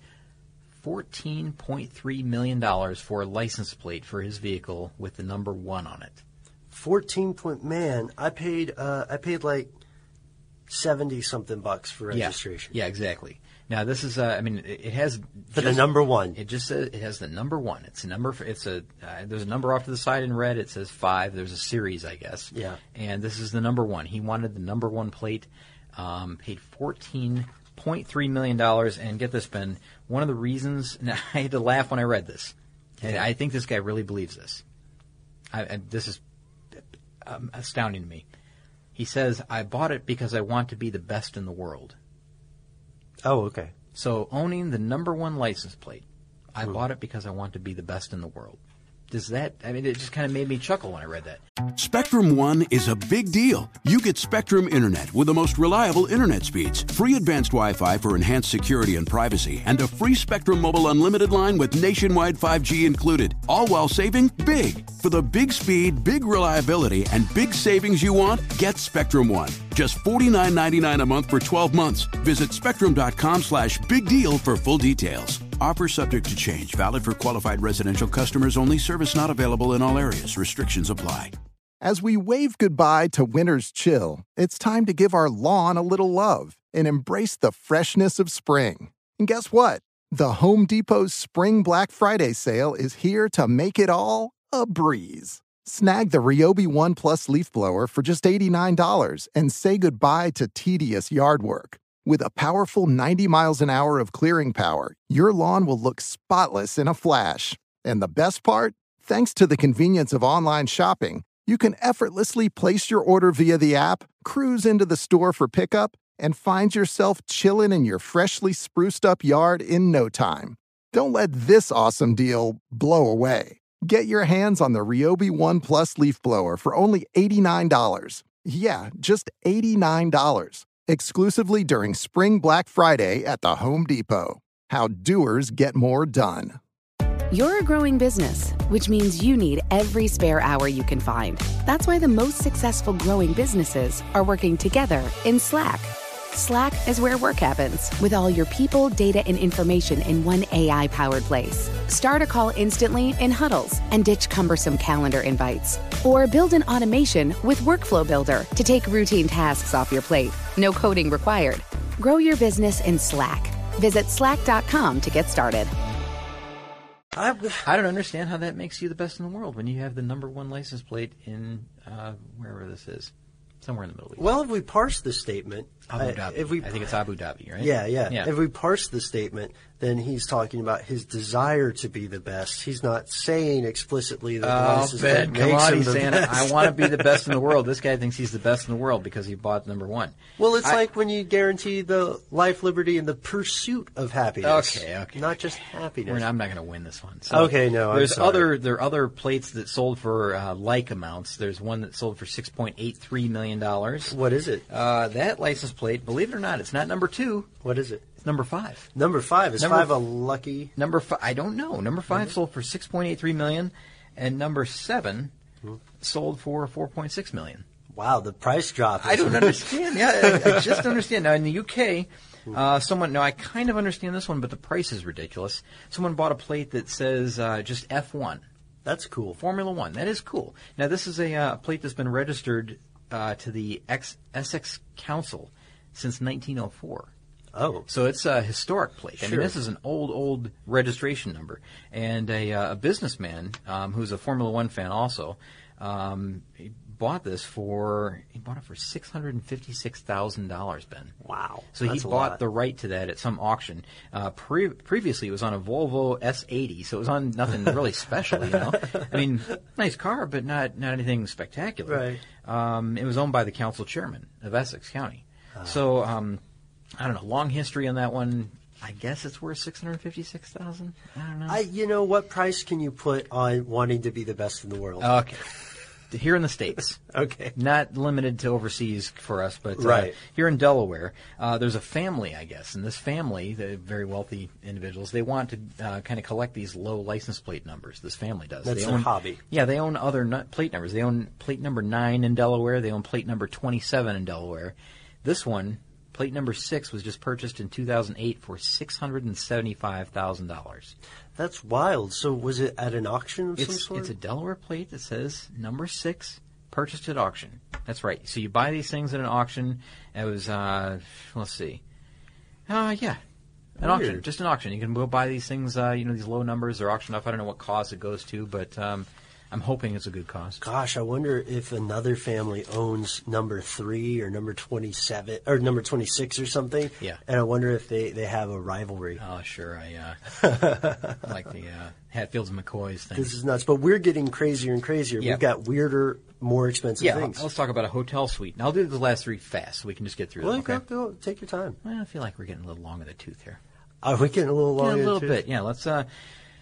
$14.3 million for a license plate for his vehicle with the number 1 on it. Man, I paid like $70-something for registration. Yeah, exactly. Now this is, it has for the number 1. It just says it has the number 1. It's a number. There's a number off to the side in red. It says 5. There's a series, I guess. Yeah. And this is the number 1. He wanted the number 1 plate. Paid $14.3 million. And get this, Ben. One of the reasons, and I had to laugh when I read this. And I think this guy really believes this. This is astounding to me. He says, I bought it because I want to be the best in the world. Oh, okay. So owning the number 1 license plate, I bought it because I want to be the best in the world. does that? I mean, it just kind of made me chuckle when I read that. Spectrum One is a big deal. You get Spectrum Internet with the most reliable internet speeds, free advanced Wi-Fi for enhanced security and privacy, and a free Spectrum Mobile Unlimited line with nationwide 5G included, all while saving big. For the big speed, big reliability, and big savings you want, get Spectrum One. Just $49.99 a month for 12 months. Visit spectrum.com/big deal for full details. Offer subject to change. Valid for qualified residential customers only. Service not available in all areas. Restrictions apply. As we wave goodbye to winter's chill, it's time to give our lawn a little love and embrace the freshness of spring. And guess what? The Home Depot's Spring Black Friday sale is here to make it all a breeze. Snag the Ryobi One Plus leaf blower for just $89 and say goodbye to tedious yard work. With a powerful 90 miles an hour of clearing power, your lawn will look spotless in a flash. And the best part? Thanks to the convenience of online shopping, you can effortlessly place your order via the app, cruise into the store for pickup, and find yourself chilling in your freshly spruced up yard in no time. Don't let this awesome deal blow away. Get your hands on the Ryobi One Plus leaf blower for only $89. Yeah, just $89. Exclusively during Spring Black Friday at the Home Depot. How doers get more done. You're a growing business, which means you need every spare hour you can find. That's why the most successful growing businesses are working together in Slack. Slack is where work happens, with all your people, data, and information in one AI-powered place. Start a call instantly in huddles and ditch cumbersome calendar invites. Or build an automation with Workflow Builder to take routine tasks off your plate. No coding required. Grow your business in Slack. Visit slack.com to get started. I don't understand how that makes you the best in the world when you have the #1 license plate in wherever this is. Somewhere in the Middle East. Well, if we parse the statement... Abu Dhabi. I think it's Abu Dhabi, right? Yeah. If we parse the statement, then he's talking about his desire to be the best. He's not saying explicitly that the license plate makes him the best. I want to be the best in the world. This guy thinks he's the best in the world because he bought #1. Well, it's like when you guarantee the life, liberty, and the pursuit of happiness. Okay. Not just happiness. I'm not going to win this one. So no, I'm there sorry. are other plates that sold for like amounts. There's one that sold for $6.83 million. What is it? That license plate, believe it or not, it's not #2. What is it? It's #5. #5. Is 5 a lucky? #5. I don't know. #5 sold for $6.83 million, and #7 sold for $4.6 million. Wow, the price drop. I don't understand. Yeah, I just don't understand. Now, in the UK, I kind of understand this one, but the price is ridiculous. Someone bought a plate that says just F1. That's cool. Formula One. That is cool. Now, this is a plate that's been registered to the Essex Council since 1904. Oh. So it's a historic plate. Sure. I mean, this is an old registration number. And a businessman who's a Formula One fan also, he bought it for $656,000, Ben. Wow. So he bought the right to that at some auction. Previously, it was on a Volvo S80, so it was on nothing really special, you know. I mean, nice car, but not anything spectacular. Right. It was owned by the council chairman of Essex County. So, I don't know, long history on that one. I guess it's worth $656,000. I don't know. You know, what price can you put on wanting to be the best in the world? Okay. Here in the States. Okay. Not limited to overseas for us, but right. Here in Delaware, there's a family, I guess. And this family, the very wealthy individuals, they want to kind of collect these low license plate numbers. This family does. That's their hobby. Yeah, they own other plate numbers. They own plate number 9 in Delaware. They own plate number 27 in Delaware. This one, plate number 6, was just purchased in 2008 for $675,000. That's wild. So was it at an auction of some sort? It's a Delaware plate that says number 6, purchased at auction. That's right. So you buy these things at an auction. It was, let's see. An auction. Just an auction. You can go buy these things, these low numbers. They're auctioned off. I don't know what cause it goes to, but I'm hoping it's a good cause. Gosh, I wonder if another family owns number 3 or number 27 or number 26 or something. Yeah. And I wonder if they have a rivalry. Oh, sure. I like the Hatfields and McCoys thing. This is nuts. But we're getting crazier and crazier. Yeah. We've got weirder, more expensive things. Let's talk about a hotel suite. And I'll do the last 3 fast so we can just get through them. Well, okay? go. Take your time. Well, I feel like we're getting a little long in the tooth here. Are we getting a little long? A little bit. Yeah. Let's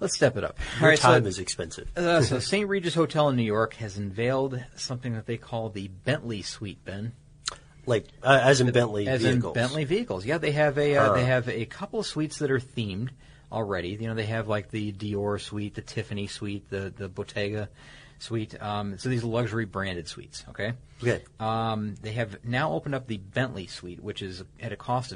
Let's step it up. Your time is expensive. So St. Regis Hotel in New York has unveiled something that they call the Bentley Suite, Ben. Like as in Bentley as vehicles. In Bentley vehicles. Yeah, they have a couple of suites that are themed already. You know, they have like the Dior suite, the Tiffany suite, the Bottega suite. So these are luxury branded suites. Okay. Okay. They have now opened up the Bentley suite, which is at a cost of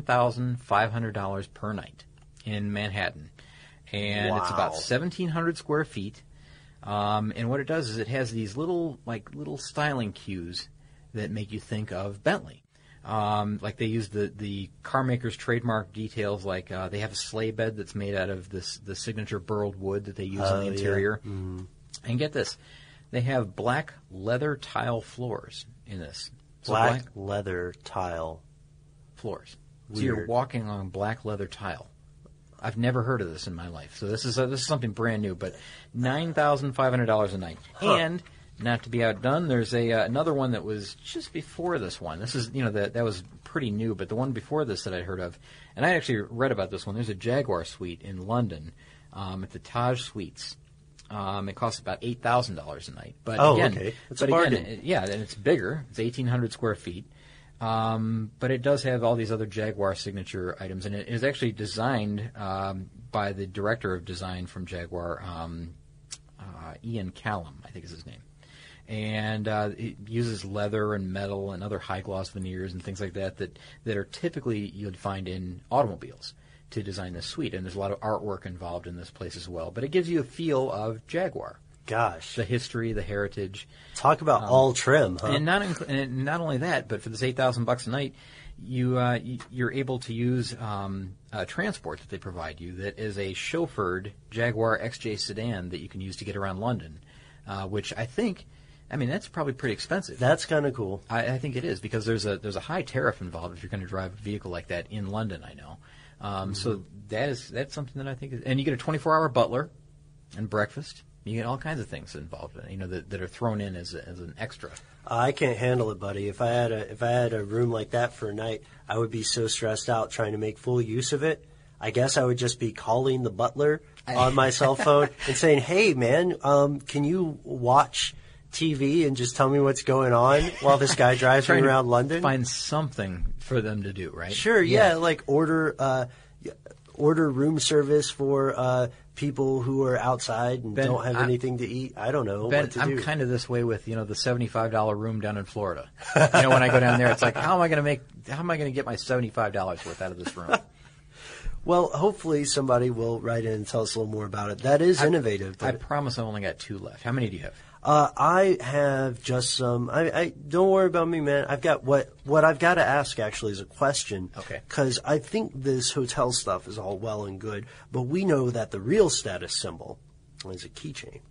$9,500 per night in Manhattan. And it's about 1,700 square feet. And what it does is it has these little styling cues that make you think of Bentley. Like they use the car maker's trademark details, like they have a sleigh bed that's made out of the signature burled wood that they use in the interior. Yeah. Mm. And get this, they have black leather tile floors in this. So black leather tile floors. Weird. So you're walking on black leather tile. I've never heard of this in my life. So this is something brand new, but $9,500 a night. Huh. And not to be outdone, there's another one that was just before this one. This is, that was pretty new, but the one before this that I'd heard of, and I actually read about this one. There's a Jaguar suite in London at the Taj Suites. It costs about $8,000 a night. But okay. It's a bargain. And it's bigger. It's 1,800 square feet. But it does have all these other Jaguar signature items, and it is actually designed by the director of design from Jaguar, Ian Callum, I think is his name. And it uses leather and metal and other high-gloss veneers and things like that are typically you'd find in automobiles to design this suite. And there's a lot of artwork involved in this place as well. But it gives you a feel of Jaguar. Gosh. The history, the heritage. Talk about all trim, huh? And not only that, but for this $8,000 a night, you're able to use transport that they provide you that is a chauffeured Jaguar XJ sedan that you can use to get around London, which I think, that's probably pretty expensive. That's kind of cool. I think it is, because there's a high tariff involved if you're going to drive a vehicle like that in London, I know. So that's something that I think is, and you get a 24-hour butler and breakfast. You get all kinds of things involved, that are thrown in as an extra. I can't handle it, buddy. If I had a room like that for a night, I would be so stressed out trying to make full use of it. I guess I would just be calling the butler on my cell phone and saying, "Hey, man, can you watch TV and just tell me what's going on while this guy drives me around London?" Find something for them to do, right? Sure, yeah, like order room service for people who are outside and don't have anything to eat. I don't know what to do. I'm kind of this way with, the $75 room down in Florida. When I go down there, it's like, how am I going to get my $75 worth out of this room? Well, hopefully somebody will write in and tell us a little more about it. That is innovative. I promise I only got 2 left. How many do you have? I have just some. I don't worry about me, man. I've got what I've got to ask actually is a question. Okay. Because I think this hotel stuff is all well and good, but we know that the real status symbol is a keychain.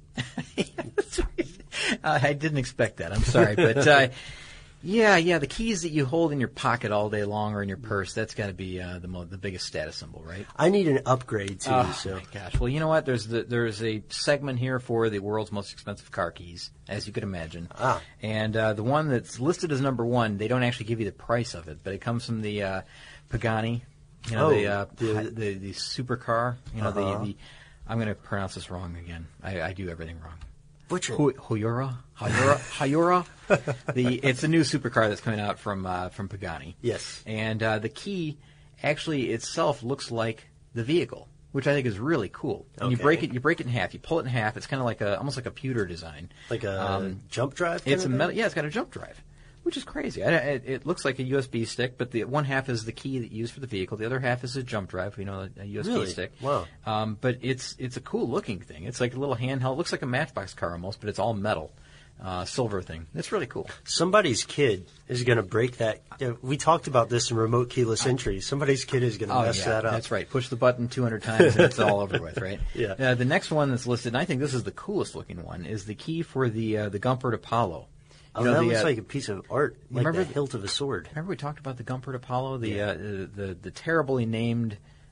I didn't expect that. I'm sorry, but the keys that you hold in your pocket all day long or in your purse, that's got to be the biggest status symbol, right? I need an upgrade too. Oh my gosh! Well, you know what? There's a segment here for the world's most expensive car keys, as you could imagine. And the one that's listed as number 1, they don't actually give you the price of it, but it comes from the Pagani, the supercar. I'm going to pronounce this wrong again. I do everything wrong. Butcher. Hayura. It's a new supercar that's coming out from Pagani. Yes. And the key actually itself looks like the vehicle, which I think is really cool. And you break it in half. You pull it in half. It's kind of almost like a pewter design. Like a jump drive? It's a metal. Yeah, it's got a jump drive, which is crazy. It looks like a USB stick, but the one half is the key that you use for the vehicle. The other half is a jump drive, a USB stick. Wow. But it's a cool looking thing. It's like a little handheld. It looks like a Matchbox car almost, but it's all metal. Silver thing. It's really cool. Somebody's kid is going to break that. We talked about this in remote keyless entry. Somebody's kid is going to mess that up. That's right. Push the button 200 times and it's all over with, right? Yeah. The next one that's listed, and I think this is the coolest looking one, is the key for the Gumpert Apollo. That looks like a piece of art, like the hilt of a sword. Remember we talked about the Gumpert Apollo, the terribly named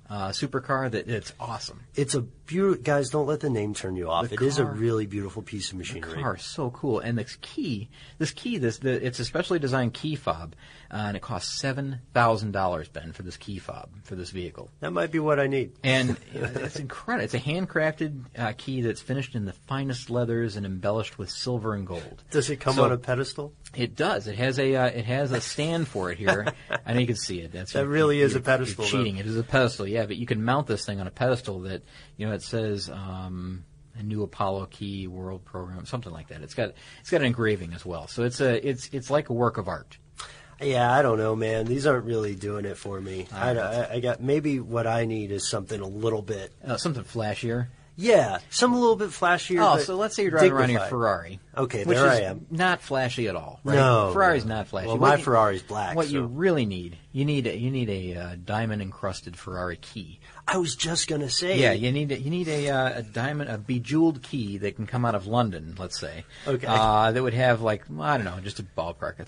supercar that it's awesome. It's a beautiful, guys, don't let the name turn you off. It is a really beautiful piece of machinery. The car is so cool. And it's a specially designed key fob, and it costs $7,000, Ben, for this key fob, for this vehicle. That might be what I need. And it's incredible. It's a handcrafted key that's finished in the finest leathers and embellished with silver and gold. Does it come on a pedestal? It does. It has a stand for it here. I know you can see it. That really is a pedestal. You're cheating. It is a pedestal, yeah. But you can mount this thing on a pedestal that, it says a new Apollo key world program, something like that. It's got an engraving as well. So it's like a work of art. Yeah, I don't know, man. These aren't really doing it for me. I got maybe what I need is something a little bit something flashier. Yeah, some a little bit flashier. Oh, so let's say you're driving around in your Ferrari. Okay, which there is I am. Not flashy at all, right? No, Ferrari's not flashy. Well, my Ferrari's black. What you really need, you need a diamond encrusted Ferrari key. I was just gonna say. Yeah, you need a diamond, a bejeweled key that can come out of London, let's say. Okay. That would have just a ballpark,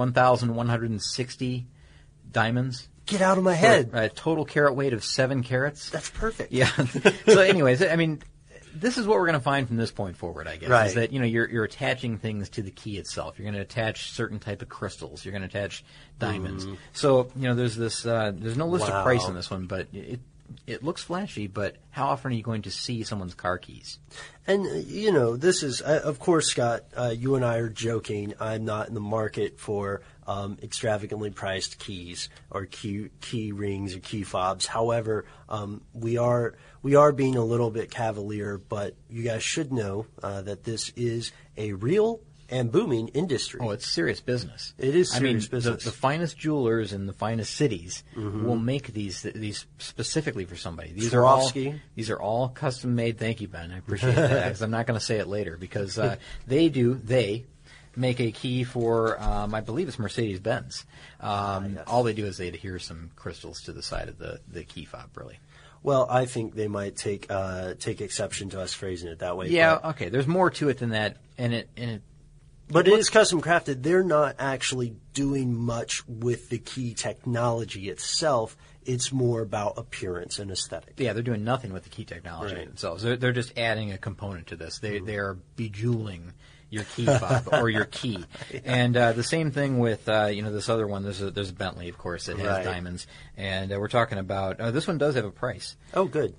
1,160 diamonds. Get out of my head. A total carat weight of 7 carats. That's perfect. Yeah. So anyways, I mean, this is what we're going to find from this point forward, I guess. Right. Is that, you're attaching things to the key itself. You're going to attach certain type of crystals. You're going to attach diamonds. So, there's this, there's no list of price on this one, but it looks flashy, but how often are you going to see someone's car keys? And, this is, of course, Scott, you and I are joking. I'm not in the market for extravagantly priced keys or key rings or key fobs. However, we are being a little bit cavalier, but you guys should know that this is a real and booming industry. Oh, it's serious business. It is serious business. The finest jewelers in the finest cities will make these specifically for somebody. These are all custom made. Thank you, Ben. I appreciate that, because I'm not going to say it later, because they make a key for, I believe it's Mercedes-Benz. Yes. All they do is they adhere some crystals to the side of the key fob, really. Well, I think they might take exception to us phrasing it that way. Yeah, okay. There's more to it than that, but it is custom crafted. They're not actually doing much with the key technology itself. It's more about appearance and aesthetic. Yeah, they're doing nothing with the key technology themselves. They're just adding a component to this. They are bejeweling your key fob or your key. Yeah. And the same thing with this other one. There's a Bentley, of course, that has diamonds, and we're talking about this one does have a price. Oh, good.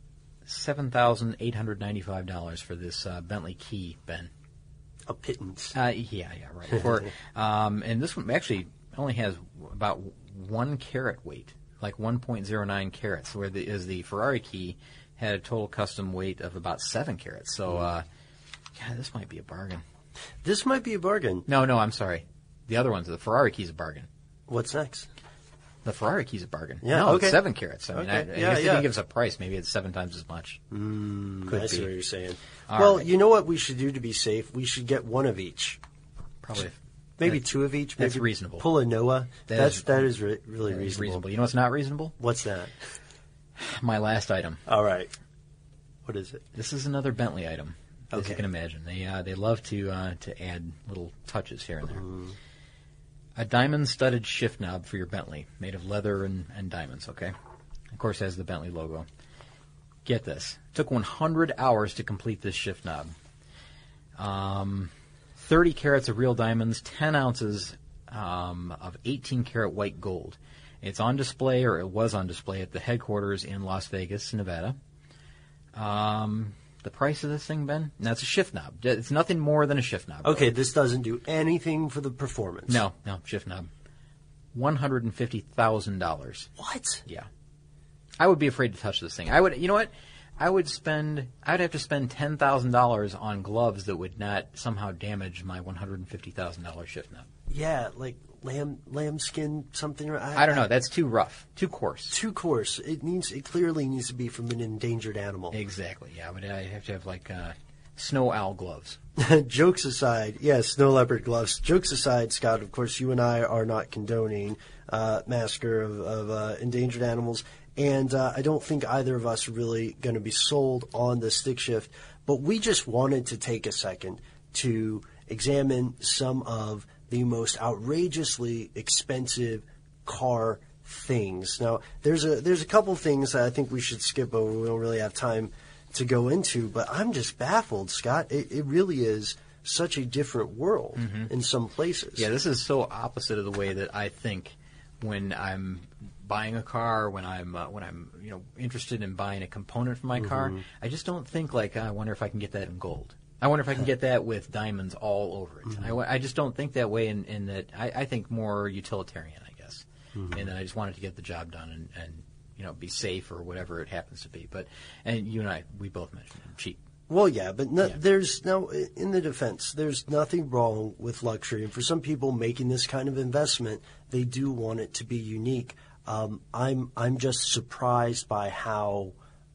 $7,895 for this Bentley key, Ben. A pittance. Yeah, right. For and this one actually only has about 1 carat weight, like 1.09 carats, where the Ferrari key had a total custom weight of about 7 carats. So, God, this might be a bargain. This might be a bargain. No, I'm sorry. The other one's the Ferrari key's a bargain. What's next? The Ferrari key's a bargain. Yeah, no, okay. It's 7 carats. I mean, I guess they didn't give us a price. Maybe it's 7 times as much. I see what you're saying. All right. You know what we should do to be safe? We should get one of each. Probably. Maybe 2 of each. That's maybe reasonable. Pull a Noah. That is really reasonable. You know what's not reasonable? What's that? My last item. All right. What is it? This is another Bentley item. As Okay. you can imagine, they love to add little touches here and there. A diamond-studded shift knob for your Bentley, made of leather and diamonds. Okay, of course, it has the Bentley logo. Get this: it took 100 hours to complete this shift knob. 30 carats of real diamonds, 10 ounces of 18-karat white gold. It's on display, or it was on display, at the headquarters in Las Vegas, Nevada. The price of this thing, Ben? That's a shift knob. It's nothing more than a shift knob. Okay, this doesn't do anything for the performance. No, shift knob. $150,000. What? Yeah. I would be afraid to touch this thing. You know what? I'd have to spend $10,000 on gloves that would not somehow damage my $150,000 shift knob. Yeah, like lamb skin something. I don't know. That's too rough, too coarse. Too coarse. It clearly needs to be from an endangered animal. Exactly. Yeah, but I have to have like snow owl gloves. Jokes aside, snow leopard gloves. Jokes aside, Scott. Of course, you and I are not condoning massacre of endangered animals, and I don't think either of us are really going to be sold on the stick shift. But we just wanted to take a second to examine some of the most outrageously expensive car things. Now, there's a couple things that I think we should skip over. We don't really have time to go into, but I'm just baffled, Scott. It really is such a different world in some places. Yeah, this is so opposite of the way that I think when I'm buying a car, when I'm interested in buying a component for my car. I just don't think like, I wonder if I can get that in gold. I wonder if I can get that with diamonds all over it. I just don't think that way in that I think more utilitarian, I guess. And then I just wanted to get the job done and be safe or whatever it happens to be. And you and I, we both mentioned cheap. Well, yeah, but there's no, in the defense, there's nothing wrong with luxury. And for some people making this kind of investment, they do want it to be unique. I'm just surprised by how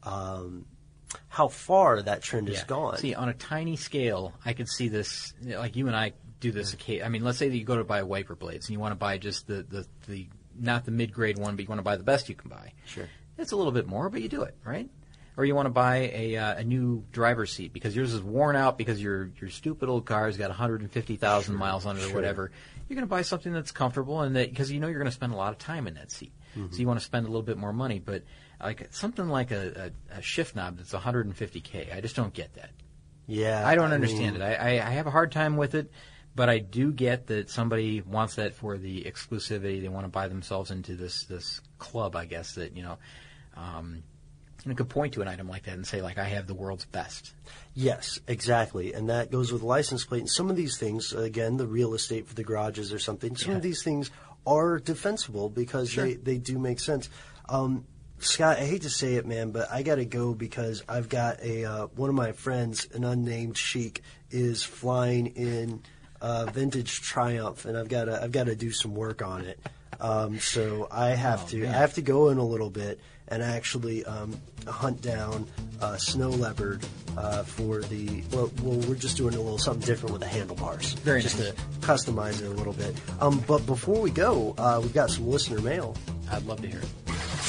far that trend has gone. See, on a tiny scale, I could see this, like you and I do this occasionally. I mean, let's say that you go to buy wiper blades and you want to buy just the not the mid-grade one, but you want to buy the best you can buy. Sure. It's a little bit more, but you do it, right? Or you want to buy a new driver's seat because yours is worn out because your stupid old car's got 150,000 miles on it or whatever. You're going to buy something that's comfortable and that because you're going to spend a lot of time in that seat. So you want to spend a little bit more money, but like something like a shift knob that's $150K, I just don't get that. Yeah, I don't understand it. I have a hard time with it, but I do get that somebody wants that for the exclusivity. They want to buy themselves into this club, I guess, that you could point to an item like that and say, like, I have the world's best. Yes, exactly. And that goes with license plate. And some of these things, again, the real estate for the garages or something, some of these things are defensible because they do make sense. Scott, I hate to say it, man, but I got to go because I've got one of my friends, an unnamed sheik, is flying in vintage Triumph, and I've got to do some work on it. So I have to go in a little bit and actually hunt down snow leopard for the well, we're just doing a little something different with the handlebars. Very just nice. to customize it a little bit. But before we go, we've got some listener mail. I'd love to hear it.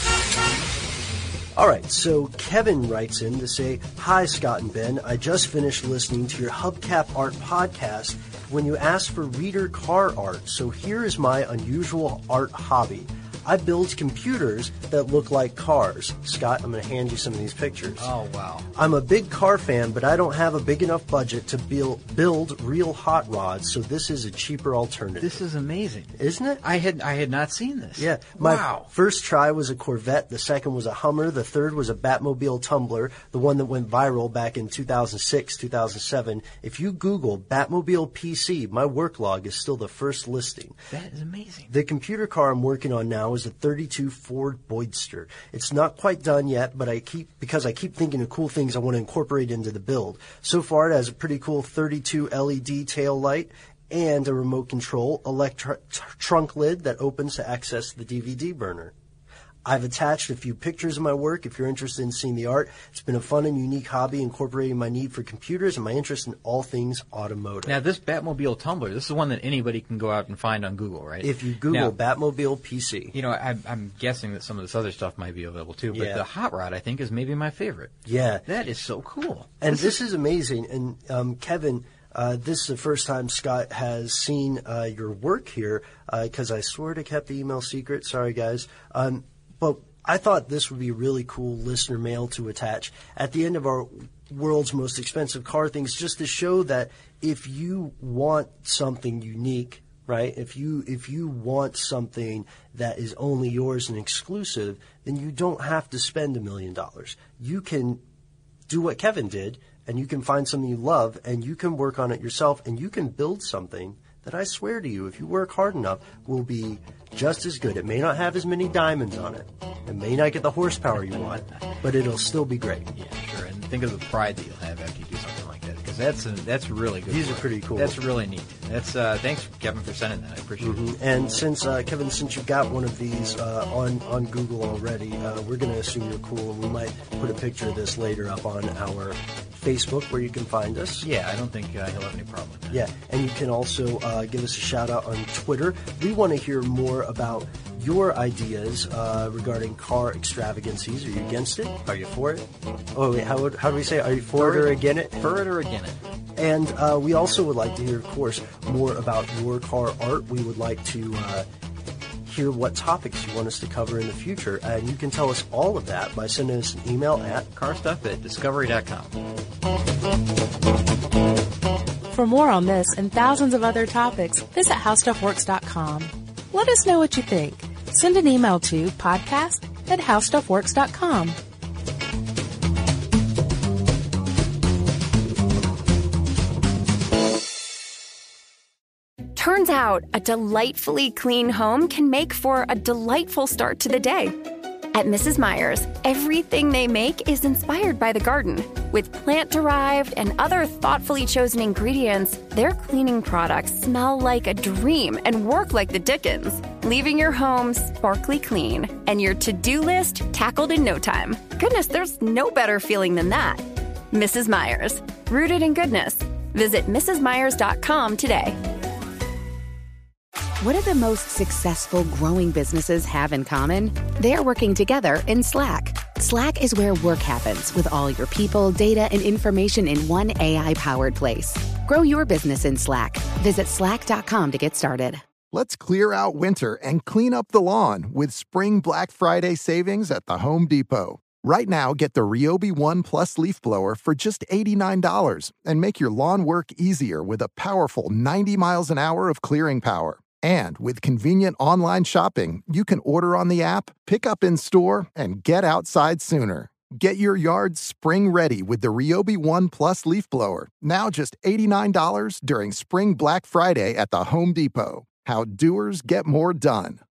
All right, so Kevin writes in to say, "Hi, Scott and Ben. I just finished listening to your Hubcap Art podcast when you asked for reader car art, so here is my unusual art hobby. I build computers that look like cars." Scott, I'm going to hand you some of these pictures. Oh, wow. "I'm a big car fan, but I don't have a big enough budget to build real hot rods, so this is a cheaper alternative." This is amazing. Isn't it? I had not seen this. Yeah. Wow. My first try was a Corvette. The second was a Hummer. The third was a Batmobile Tumbler, the one that went viral back in 2006, 2007. If you Google Batmobile PC, my work log is still the first listing. That is amazing. The computer car I'm working on now is a 32 Ford Boydster. It's not quite done yet, but I keep thinking of cool things I want to incorporate into the build. So far, it has a pretty cool 32 LED tail light and a remote control trunk lid that opens to access the DVD burner. I've attached a few pictures of my work if you're interested in seeing the art. It's been a fun and unique hobby incorporating my need for computers and my interest in all things automotive. Now, this Batmobile Tumbler, this is one that anybody can go out and find on Google, right? If you Google Batmobile PC. You know, I'm guessing that some of this other stuff might be available too, but the Hot Rod, I think, is maybe my favorite. Yeah. That is so cool. And this is amazing. And Kevin, this is the first time Scott has seen your work here because I sort of kept the email secret. Sorry, guys. But I thought this would be really cool listener mail to attach at the end of our world's most expensive car things, just to show that if you want something unique, right? If you want something that is only yours and exclusive, then you don't have to spend $1 million. You can do what Kevin did, and you can find something you love, and you can work on it yourself, and you can build something that I swear to you, if you work hard enough, will be just as good. It may not have as many diamonds on it. It may not get the horsepower you want, but it'll still be great. Yeah, sure. And think of the pride that you'll have after you do something like that, because that's really good. These work. are pretty cool. That's really neat. That's thanks, Kevin, for sending that. I appreciate it. And since Kevin, since you've got one of these on Google already, we're going to assume you're cool, and we might put a picture of this later up on our Facebook where you can find us. Yeah, I don't think he'll have any problem with that. Yeah, and you can also give us a shout out on Twitter. We want to hear more about your ideas regarding car extravagancies. Are you against it? Are you for it? Oh, wait, how do we say? Are you for it or against it? For it or against it. And we also would like to hear, of course, more about your car art. We would like to hear what topics you want us to cover in the future. And you can tell us all of that by sending us an email at carstuff@discovery.com. For more on this and thousands of other topics, visit howstuffworks.com. Let us know what you think. Send an email to podcast@howstuffworks.com. Turns out a delightfully clean home can make for a delightful start to the day. At Mrs. Meyer's, everything they make is inspired by the garden. With plant-derived and other thoughtfully chosen ingredients, their cleaning products smell like a dream and work like the dickens, leaving your home sparkly clean and your to-do list tackled in no time. Goodness, there's no better feeling than that. Mrs. Meyer's, rooted in goodness. Visit mrsmeyers.com today. What do the most successful growing businesses have in common? They're working together in Slack. Slack is where work happens with all your people, data, and information in one AI-powered place. Grow your business in Slack. Visit slack.com to get started. Let's clear out winter and clean up the lawn with Spring Black Friday savings at the Home Depot. Right now, get the Ryobi One Plus leaf blower for just $89 and make your lawn work easier with a powerful 90 miles an hour of clearing power. And with convenient online shopping, you can order on the app, pick up in store, and get outside sooner. Get your yard spring ready with the Ryobi One Plus leaf blower, now just $89 during Spring Black Friday at the Home Depot. How doers get more done.